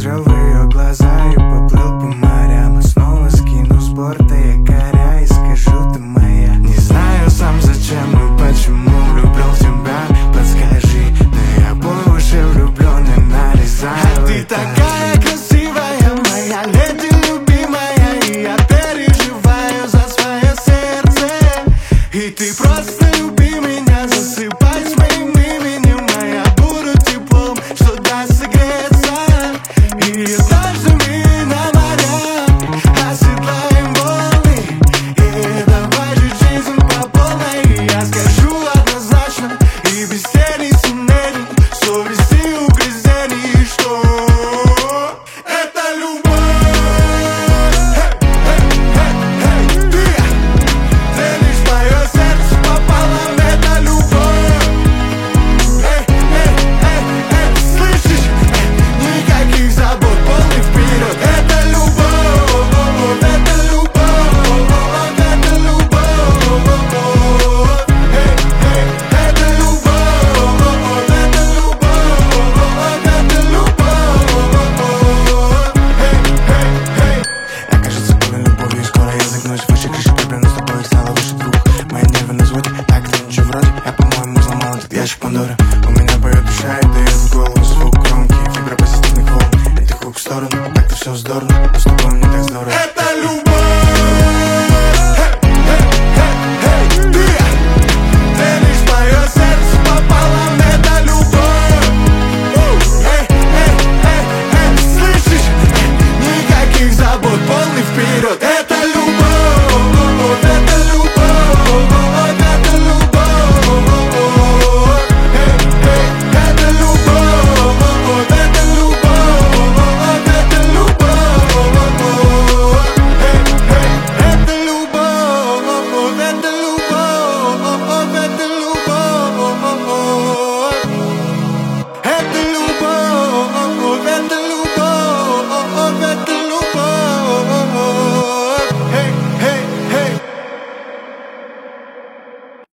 посмотрел в ее глаза и поплыл по морям. И снова скину с борта якоря и скажу: ты моя. Не знаю сам зачем и почему влюблен в тебя, подскажи. Но я по уши влюблен и нарезаю. А ты такая красивая, моя леди любимая, и я переживаю за свое сердце. И ты просто люби меня, засыпай с моим именем, а я буду теплом, что даст согреться. И однажды мы на морях оседлаем волны, и давай жить жизнь по полной. Я скажу однозначно и без тени сомнений, совести угрызений, что это любовь. Ты лишь мое сердце пополам, это любовь. Слышишь? Никаких забот, полный вперед. Это любовь, это любовь, это любовь. Это любовь, это любовь. Я, кажется, болен любовью, и скоро я загнусь выше крыши, влюблен с тобой, стало выше двух. Мои нервы на взводе, так ты ничего вроде. Я, по-моему, взломал этот ящик Пандоры. У меня поет душа и дает в голову звук громкий, фибропозитивных волн. И ты хук в сторону, так-то все здорово.